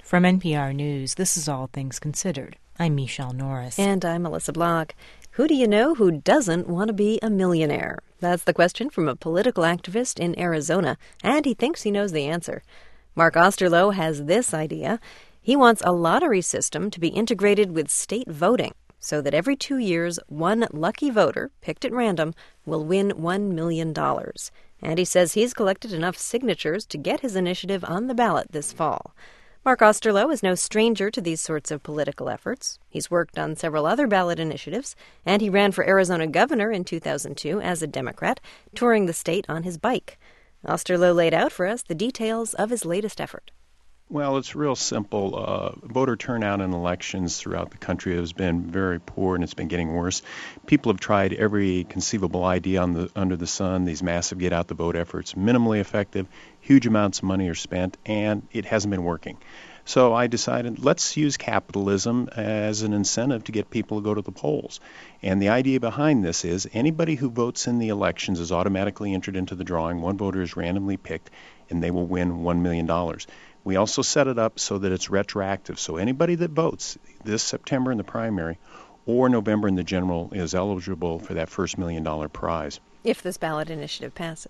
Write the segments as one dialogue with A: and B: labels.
A: From NPR News, this is All Things Considered. I'm Michelle Norris.
B: And I'm Melissa Block. Who do you know who doesn't want to be a millionaire? That's the question from a political activist in Arizona, and he thinks he knows the answer. Mark Osterloh has this idea. He wants a lottery system to be integrated with state voting so that every 2 years, one lucky voter, picked at random, will win $1 million. And he says he's collected enough signatures to get his initiative on the ballot this fall. Mark Osterloh is no stranger to these sorts of political efforts. He's worked on several other ballot initiatives, and he ran for Arizona governor in 2002 as a Democrat, touring the state on his bike. Osterloh laid out for us the details of his latest effort.
C: Well, it's real simple. Voter turnout in elections throughout the country has been very poor, and it's been getting worse. People have tried every conceivable idea under the sun, these massive get-out-the-vote efforts, minimally effective, huge amounts of money are spent, and it hasn't been working. So I decided, let's use capitalism as an incentive to get people to go to the polls. And the idea behind this is anybody who votes in the elections is automatically entered into the drawing. One voter is randomly picked, and they will win $1 million. We also set it up so that it's retroactive. So anybody that votes this September in the primary or November in the general is eligible for that first $1 million prize.
B: If this ballot initiative passes.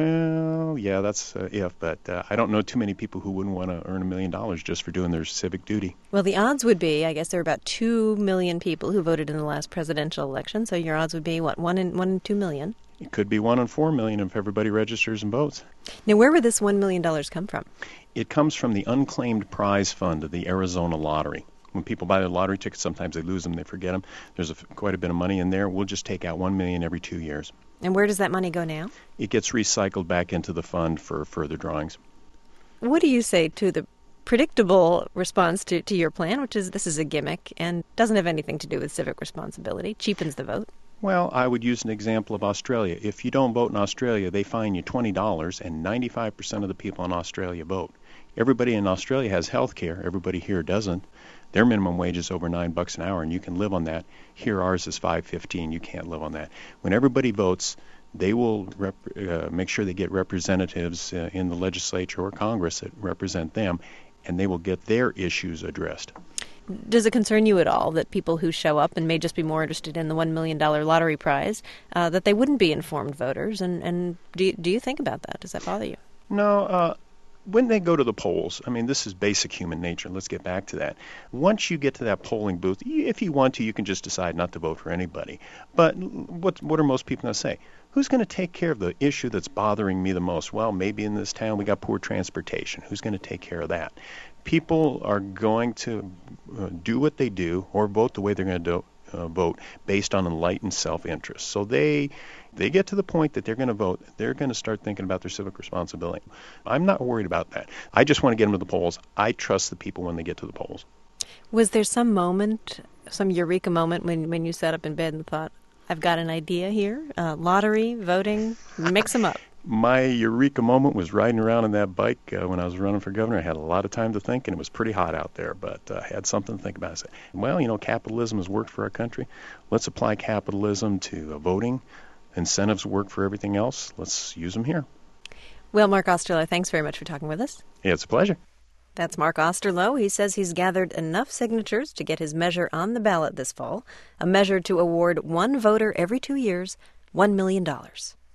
C: Well, yeah, that's if, but I don't know too many people who wouldn't want to earn $1 million just for doing their civic duty.
B: Well, the odds would be, I guess there are about 2 million people who voted in the last presidential election, so your odds would be, what, 1 in 2 million?
C: It could be 1 in 4 million if everybody registers and votes.
B: Now, where would this $1 million come from?
C: It comes from the unclaimed prize fund of the Arizona lottery. When people buy the lottery tickets, sometimes they lose them, they forget them. There's quite a bit of money in there. We'll just take out $1 million every 2 years.
B: And where does that money go now?
C: It gets recycled back into the fund for further drawings.
B: What do you say to the predictable response to your plan, which is this is a gimmick and doesn't have anything to do with civic responsibility, cheapens the vote?
C: Well, I would use an example of Australia. If you don't vote in Australia, they fine you $20, and 95% of the people in Australia vote. Everybody in Australia has health care. Everybody here doesn't. Their minimum wage is over $9 an hour, and you can live on that. Here, ours is $5.15. You can't live on that. When everybody votes, they will make sure they get representatives in the legislature or Congress that represent them, and they will get their issues addressed.
B: Does it concern you at all that people who show up and may just be more interested in the $1 million lottery prize, that they wouldn't be informed voters? And do you think about that? Does that bother you?
C: No. When they go to the polls, I mean, this is basic human nature. Let's get back to that. Once you get to that polling booth, if you want to, you can just decide not to vote for anybody. But what are most people going to say? Who's going to take care of the issue that's bothering me the most? Well, maybe in this town we got poor transportation. Who's going to take care of that? People are going to do what they do or vote the way they're going to vote based on enlightened self-interest. So they get to the point that they're going to vote, they're going to start thinking about their civic responsibility. I'm not worried about that. I just want to get them to the polls. I trust the people when they get to the polls.
B: Was there some moment, some eureka moment when you sat up in bed and thought, I've got an idea here, lottery, voting, mix them up?
C: My eureka moment was riding around on that bike when I was running for governor. I had a lot of time to think, and it was pretty hot out there, but I had something to think about. I said, well, capitalism has worked for our country. Let's apply capitalism to voting. Incentives work for everything else. Let's use them here.
B: Well, Mark Osterloh, thanks very much for talking with us.
C: Yeah, it's a pleasure.
B: That's Mark Osterloh. He says he's gathered enough signatures to get his measure on the ballot this fall, a measure to award one voter every 2 years $1 million.